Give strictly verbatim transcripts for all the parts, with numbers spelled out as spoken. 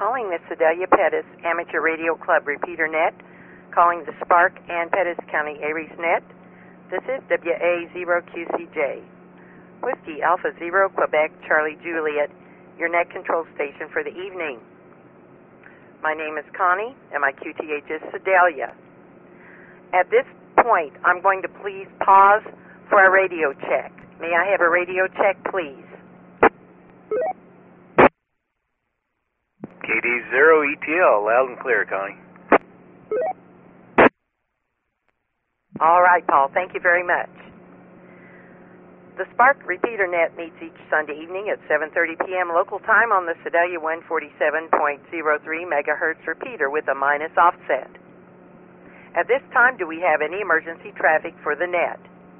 calling the Sedalia Pettis Amateur Radio Club repeater net, calling the Spark and Pettis County Aries net. This is W A zero Q C J. Whiskey Alpha Zero Quebec Charlie Juliet, your net control station for the evening. My name is Connie, and my Q T H is Sedalia. At this point, I'm going to please pause for a radio check. May I have a radio check, please? K D zero E T L, loud and clear, Connie. All right, Paul, thank you very much. The Spark repeater net meets each Sunday evening at seven thirty p.m. local time on the Sedalia one forty-seven point zero three megahertz repeater with a minus offset. At this time, do we have any emergency traffic for the net?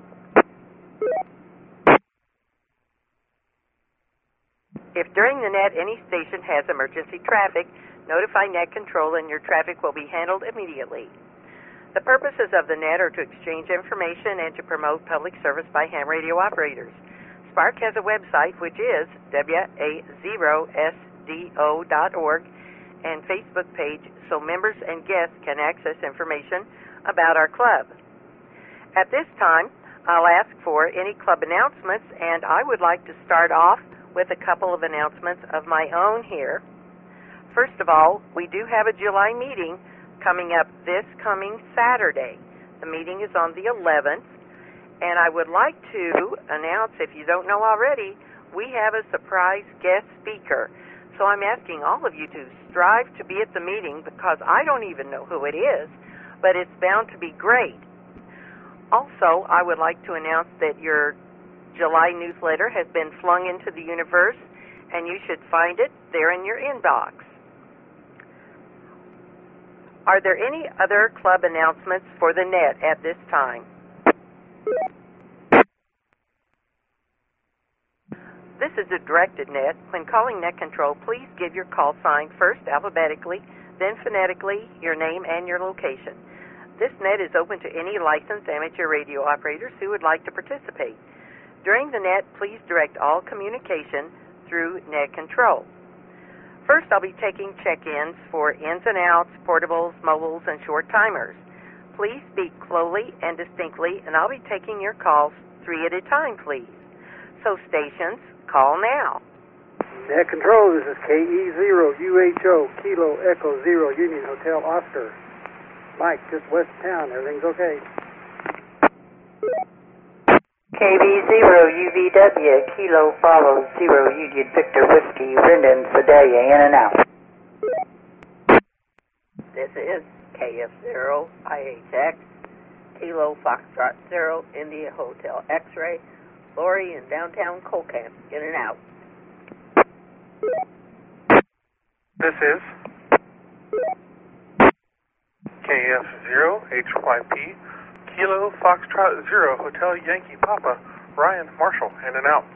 If during the net any station has emergency traffic, notify net control and your traffic will be handled immediately. The purposes of the net are to exchange information and to promote public service by ham radio operators. Spark has a website which is W A zero S D O dot org and Facebook page so members and guests can access information about our club. At this time, I'll ask for any club announcements, and I would like to start off with a couple of announcements of my own here. First of all, we do have a July meeting coming up this coming Saturday. The meeting is on the eleventh, and I would like to announce, if you don't know already, we have a surprise guest speaker. So I'm asking all of you to strive to be at the meeting because I don't even know who it is, but it's bound to be great. Also, I would like to announce that your July newsletter has been flung into the universe, and you should find it there in your inbox. Are there any other club announcements for the net at this time? This is a directed net. When calling net control, please give your call sign first alphabetically, then phonetically, your name and your location. This net is open to any licensed amateur radio operators who would like to participate. During the net, please direct all communication through net control. First, I'll be taking check-ins for ins and outs, portables, mobiles, and short timers. Please speak slowly and distinctly, and I'll be taking your calls three at a time, please. So stations, call now. Net control, this is K E zero U H O, Kilo Echo Zero, Union Hotel Oscar. Mike, just west of town, everything's okay. K B zero U V W, Kilo Follow Zero Union Victor Whiskey, Rendon, Sedalia, in and out. This is K F zero I H X, Kilo Foxtrot Zero, India Hotel X-Ray, Lori in downtown Colcamp, in and out. This is K F zero H Y P, Kilo Foxtrot Zero, Hotel Yankee Papa, Ryan Marshall, in and out.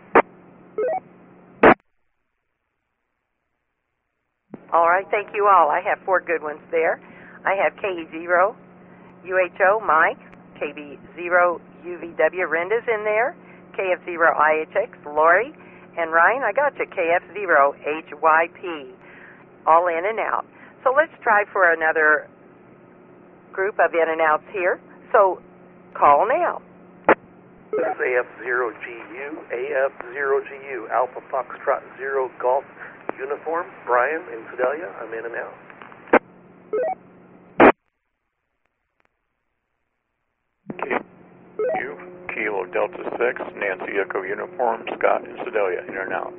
All right, thank you all. I have four good ones there. I have K E zero U H O, Mike, K B zero U V W, Renda's in there, K F zero I H X, Lori, and Ryan, I got you, K F zero H Y P, all in and out. So let's try for another group of in and outs here. So call now. This is A F zero G U, A F zero G U, Alpha Foxtrot Zero Golf Uniform, Brian in Sedalia, I'm in and out. Q, Kilo Delta six, Nancy Echo Uniform, Scott in Sedalia, in and out.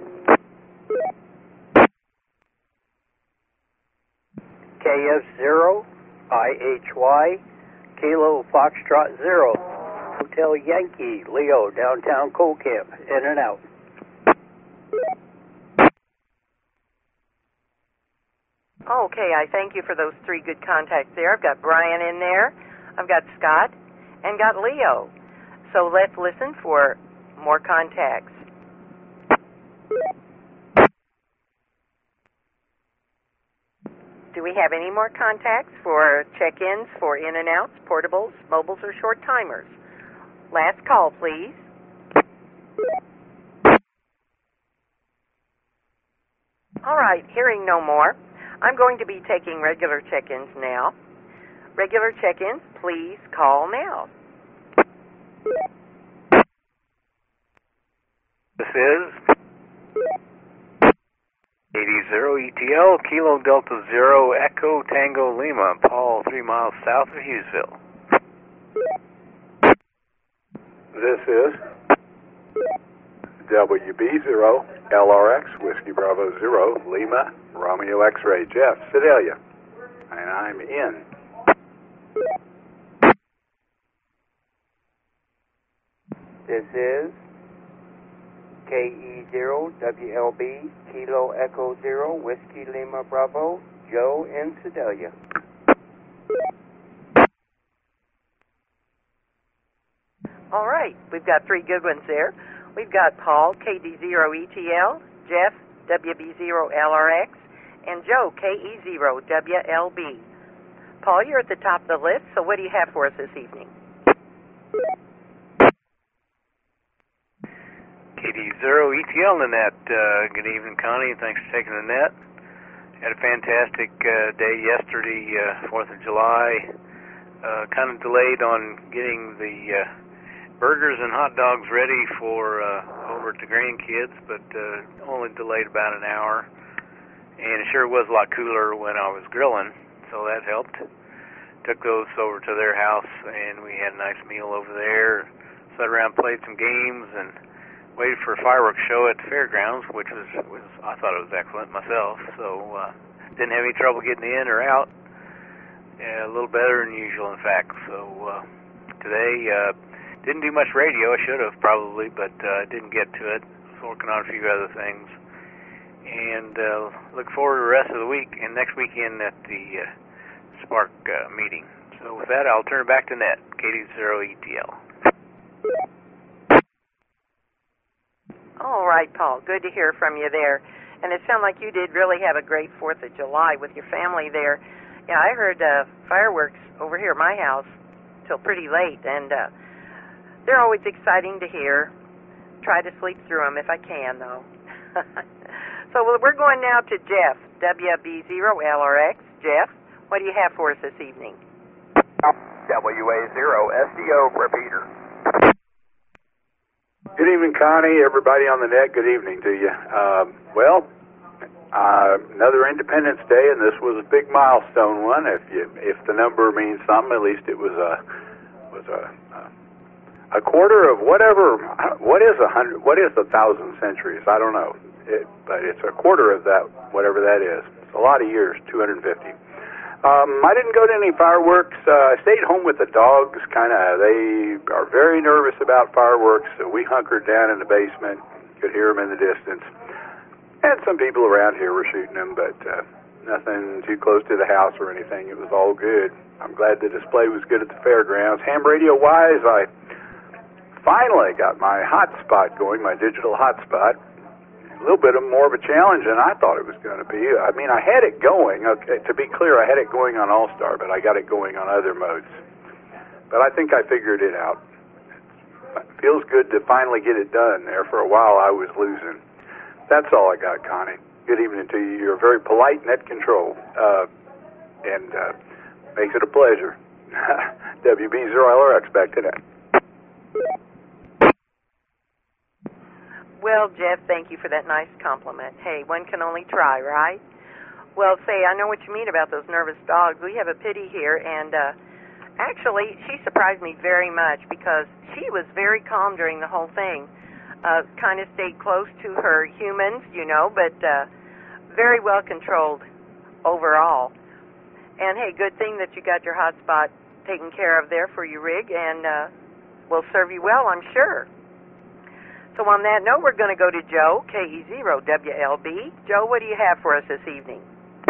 K F zero I H Y, Kilo Foxtrot Zero, Hotel Yankee, Leo, downtown Colcamp, in and out. Okay, I thank you for those three good contacts there. I've got Brian in there, I've got Scott, and got Leo. So let's listen for more contacts. Do we have any more contacts for check-ins, for in and outs, portables, mobiles, or short timers? Last call, please. All right, hearing no more, I'm going to be taking regular check-ins now. Regular check-ins, please call now. This is eighty zero E T L, Kilo Delta Zero, Echo Tango Lima, Paul, three miles south of Hughesville. This is W B zero L R X, Whiskey Bravo Zero, Lima, Romeo X-Ray, Jeff, Sedalia, and I'm in. This is K E zero W L B, Kilo Echo Zero, Whiskey Lima Bravo, Joe in Sedalia. All right, we've got three good ones there. We've got Paul, K D zero E T L, Jeff, W B zero L R X, and Joe, K E zero W L B. Paul, you're at the top of the list, so what do you have for us this evening? K D zero E T L, Nanette. Uh, good evening, Connie. Thanks for taking the net. Had a fantastic uh, day yesterday, uh, fourth of July. Uh, kind of delayed on getting the uh, burgers and hot dogs ready for uh, over at the grandkids, but uh, only delayed about an hour. And it sure was a lot cooler when I was grilling, so that helped. Took those over to their house, and we had a nice meal over there. Sat around, played some games, and waited for a fireworks show at the fairgrounds, which was, was I thought it was excellent myself. So uh, didn't have any trouble getting in or out. Yeah, a little better than usual, in fact. So uh, today, uh, didn't do much radio. I should have probably, but uh, didn't get to it. Was working on a few other things. And uh, look forward to the rest of the week and next weekend at the uh, Spark uh, meeting. So with that, I'll turn it back to Net, K D zero E T L. All right, Paul. Good to hear from you there. And it sounded like you did really have a great fourth of July with your family there. Yeah, I heard uh, fireworks over here at my house till pretty late, and uh, they're always exciting to hear. Try to sleep through them if I can, though. So we're going now to Jeff, W B zero L R X. Jeff, what do you have for us this evening? W A zero S D O repeater. Good evening, Connie, everybody on the net, good evening to you. Uh, well, uh, another Independence Day, and this was a big milestone one. If you, if the number means something, at least it was a was a a quarter of whatever. What is a hundred? What is a thousand centuries? I don't know, it, but it's a quarter of that, whatever that is. It's a lot of years, two hundred fifty. Um, I didn't go to any fireworks. Uh, I stayed home with the dogs. Kind of, they are very nervous about fireworks, so we hunkered down in the basement. Could hear them in the distance. And some people around here were shooting them, but uh, nothing too close to the house or anything. It was all good. I'm glad the display was good at the fairgrounds. Ham radio-wise, I finally got my hotspot going, my digital hotspot. A little bit of more of a challenge than I thought it was going to be. I mean, I had it going. Okay, to be clear, I had it going on All-Star, but I got it going on other modes. But I think I figured it out. It feels good to finally get it done. There for a while, I was losing. That's all I got, Connie. Good evening to you. You're very polite net control, uh, and uh, makes it a pleasure. W B zero L R X, back to that. Well, Jeff, thank you for that nice compliment. Hey, one can only try, right? Well, say, I know what you mean about those nervous dogs. We have a Pitty here, and uh, actually, she surprised me very much because she was very calm during the whole thing. Uh, kind of stayed close to her humans, you know, but uh, very well controlled overall. And, hey, good thing that you got your hotspot taken care of there for your rig, and uh, will serve you well, I'm sure. So on that note, we're going to go to Joe, K E zero W L B. Joe, what do you have for us this evening?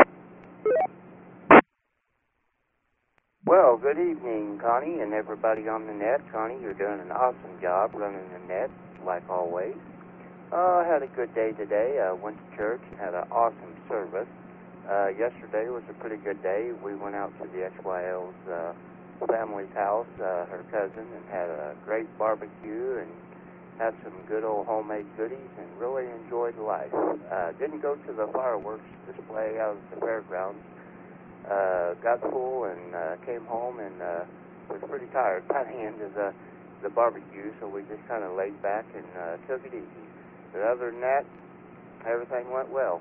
Well, good evening, Connie, and everybody on the net. Connie, you're doing an awesome job running the net, like always. Uh, I had a good day today. I uh, went to church and had an awesome service. Uh, yesterday was a pretty good day. We went out to the H Y L's uh, family's house, uh, her cousin, and had a great barbecue and had some good old homemade goodies, and really enjoyed life. Uh, didn't go to the fireworks display out at the fairgrounds. Uh, got full and uh, came home and uh, was pretty tired by the end of the, the barbecue, so we just kind of laid back and uh, took it easy. But other than that, everything went well.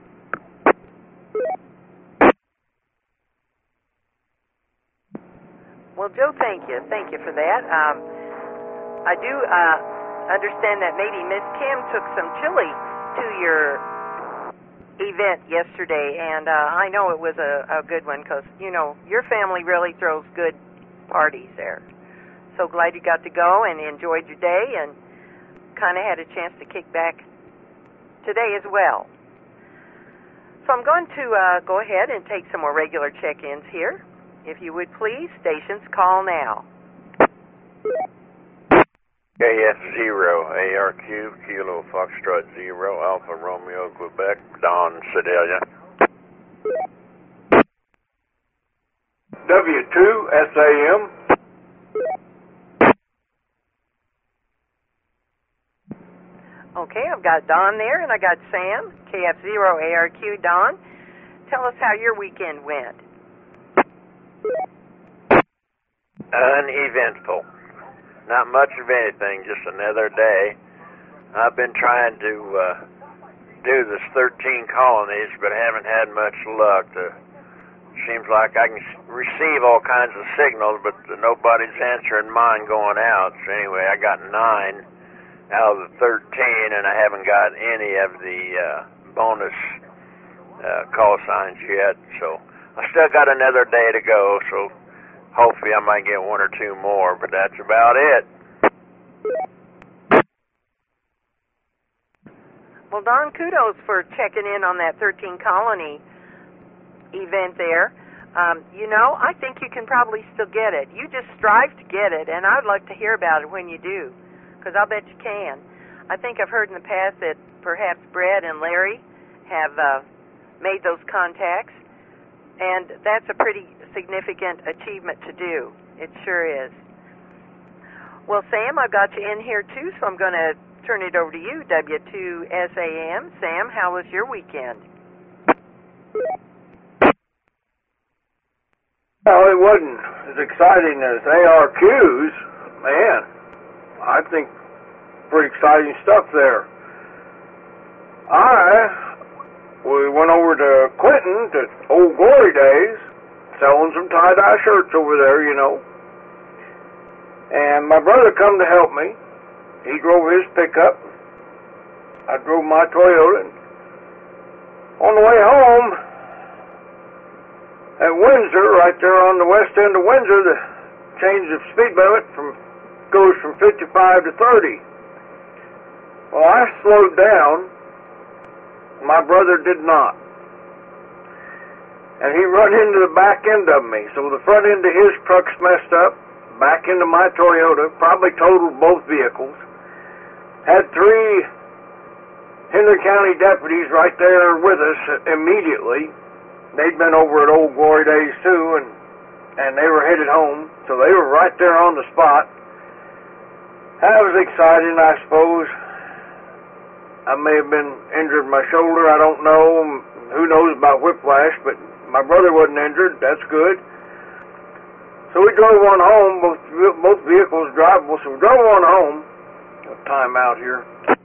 Well, Joe, thank you. Thank you for that. Um, I do uh, understand that maybe Miss Kim took some chili to your event yesterday, and uh, I know it was a, a good one because, you know, your family really throws good parties there. So glad you got to go and enjoyed your day and kind of had a chance to kick back today as well. So I'm going to uh, go ahead and take some more regular check-ins here. If you would please, stations, call now. K F zero, A R Q, Kilo Foxtrot zero, Alpha Romeo, Quebec, Don, Sedalia. W two, S A M. Okay, I've got Don there, and I got Sam, K F zero, A R Q, Don. Tell us how your weekend went. Uneventful. Not much of anything, just another day. I've been trying to uh, do this thirteen colonies, but haven't had much luck. Uh, seems like I can receive all kinds of signals, but nobody's answering mine going out. So anyway, I got nine out of the thirteen, and I haven't got any of the uh, bonus uh, call signs yet. So I still got another day to go, so hopefully I might get one or two more, but that's about it. Well, Don, kudos for checking in on that thirteen colony event there. Um, you know, I think you can probably still get it. You just strive to get it, and I would like to hear about it when you do, because I'll bet you can. I think I've heard in the past that perhaps Brad and Larry have uh, made those contacts, and that's a pretty significant achievement to do. It sure is. Well, Sam, I've got you in here too, so I'm going to turn it over to you, W two S A M. Sam, how was your weekend? Well, it wasn't as exciting as A R Q's. Man, I think pretty exciting stuff there. I, we went over to Clinton, to Old Glory Days, selling some tie-dye shirts over there, you know. And my brother come to help me. He drove his pickup. I drove my Toyota. On the way home, at Windsor, right there on the west end of Windsor, the change of speed limit from goes from fifty-five to thirty. Well, I slowed down. My brother did not. And he run into the back end of me. So the front end of his truck's messed up. Back into my Toyota. Probably totaled both vehicles. Had three Henry County deputies right there with us immediately. They'd been over at Old Glory Days too, and and they were headed home. So they were right there on the spot. That was exciting, I suppose. I may have been injured in my shoulder, I don't know. Who knows about whiplash, but my brother wasn't injured. That's good. So we drove on home, both both vehicles drivable, so we drove on home. Got time out here.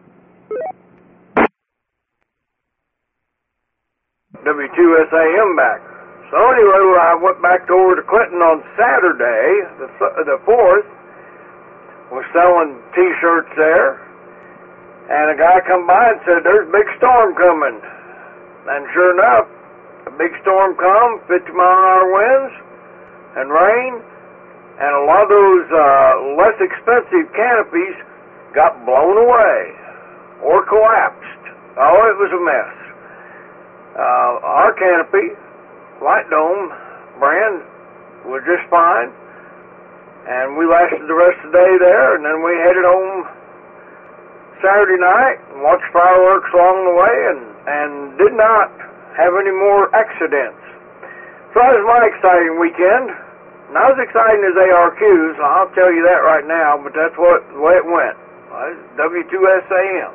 W two S A M back. So anyway, I went back over to Clinton on Saturday, the the fourth. Was selling T-shirts there, and a guy come by and said, "There's a big storm coming." And sure enough, a big storm come, fifty mile an hour winds and rain, and a lot of those uh, less expensive canopies got blown away or collapsed. Oh, it was a mess. Uh, our canopy, Light Dome brand, was just fine. And we lasted the rest of the day there, and then we headed home Saturday night and watched fireworks along the way, and, and did not have any more accidents. So that was my exciting weekend. Not as exciting as A R Q's, I'll tell you that right now, but that's what the way it went. I W two S A M.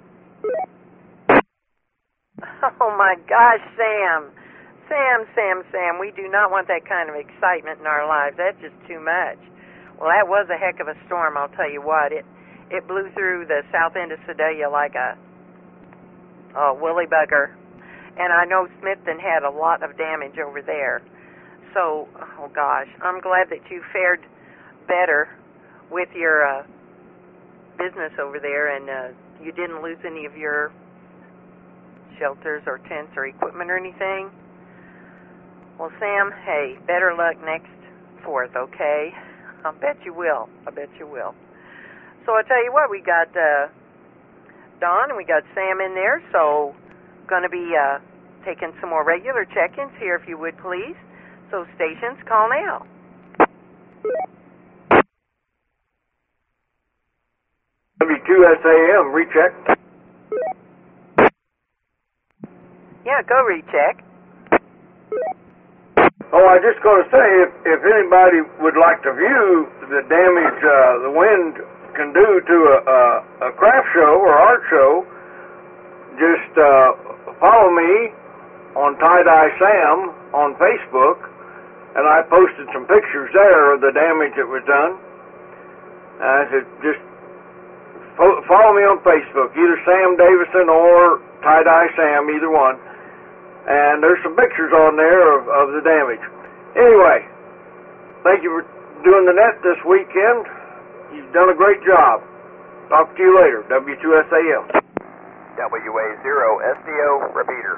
Oh, my gosh, Sam. Sam, Sam, Sam, we do not want that kind of excitement in our lives. That's just too much. Well, that was a heck of a storm, I'll tell you what. It it blew through the south end of Sedalia like a oh, woolly bugger. And I know Smithton had a lot of damage over there. So, oh, gosh, I'm glad that you fared better with your uh, business over there and uh, you didn't lose any of your shelters or tents or equipment or anything. Well, Sam, hey, better luck next fourth, okay? I bet you will. I bet you will. So I'll tell you what, we got uh, Don and we got Sam in there, so going to be uh, taking some more regular check-ins here, if you would, please. So stations, call now. W two S A M, recheck. Yeah, go recheck. Oh, I was just going to say, if, if anybody would like to view the damage uh, the wind can do to a, a, a craft show or art show, just uh, follow me on Tie-Dye Sam on Facebook, and I posted some pictures there of the damage that was done. I said, just fo- follow me on Facebook, either Sam Davison or Tie-Dye Sam, either one. And there's some pictures on there of, of the damage. Anyway, thank you for doing the net this weekend. You've done a great job. Talk to you later. W two S A M. W A zero S D O, repeater.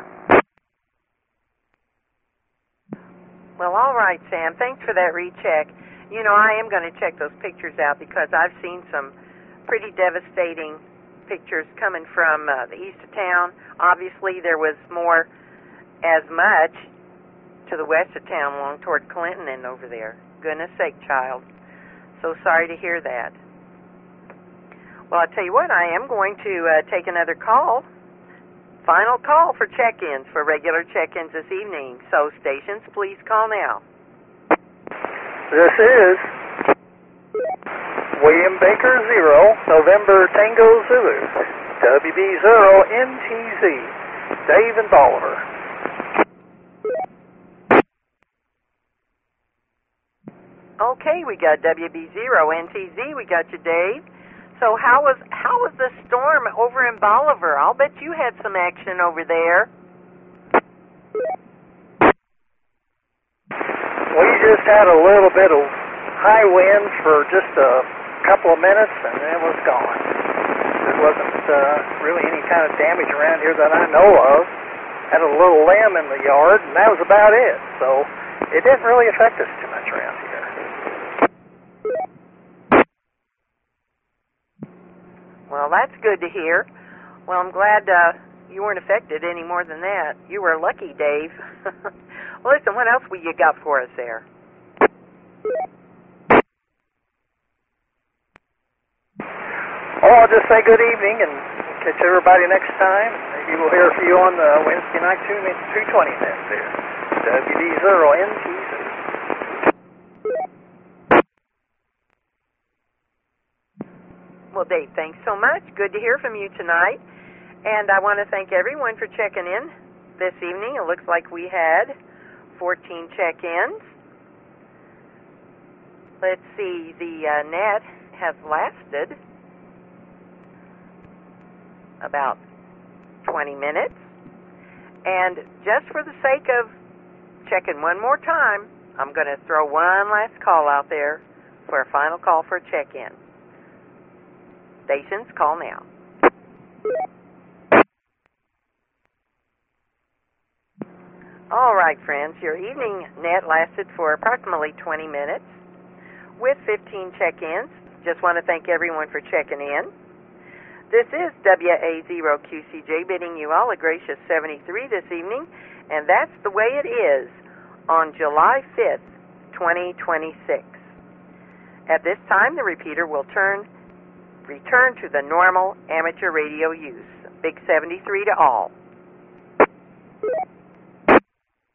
Well, all right, Sam. Thanks for that recheck. You know, I am going to check those pictures out because I've seen some pretty devastating pictures coming from uh, the east of town. Obviously, there was more as much to the west of town along toward Clinton and over there. Goodness sake, child. So sorry to hear that. Well, I'll tell you what, I am going to uh, take another call. Final call for check-ins, for regular check-ins this evening. So stations, please call now. This is William Baker Zero, November Tango Zulu, W B Zero N T Z, Dave and Bolivar. Okay, we got W B zero N T Z. We got you, Dave. So how was how was the storm over in Bolivar? I'll bet you had some action over there. We just had a little bit of high winds for just a couple of minutes, and it was gone. There wasn't uh, really any kind of damage around here that I know of. Had a little limb in the yard, and that was about it. So it didn't really affect us too much around here. Well, that's good to hear. Well, I'm glad uh, you weren't affected any more than that. You were lucky, Dave. Well, listen, what else you got for us there? Oh, I'll just say good evening and catch everybody next time. Maybe we'll hear from you on the Wednesday night two twenty minutes there. W D zero N T Z. Well, Dave, thanks so much. Good to hear from you tonight. And I want to thank everyone for checking in this evening. It looks like we had fourteen check-ins. Let's see, the uh, net has lasted about twenty minutes. And just for the sake of checking one more time, I'm going to throw one last call out there for a final call for a check-in. Stations, call now. All right, friends, your evening net lasted for approximately twenty minutes with fifteen check-ins. Just want to thank everyone for checking in. This is W A zero Q C J bidding you all a gracious seventy-three this evening, and that's the way it is on July fifth, twenty twenty-six. At this time, the repeater will turn return to the normal amateur radio use. Big seventy-three to all.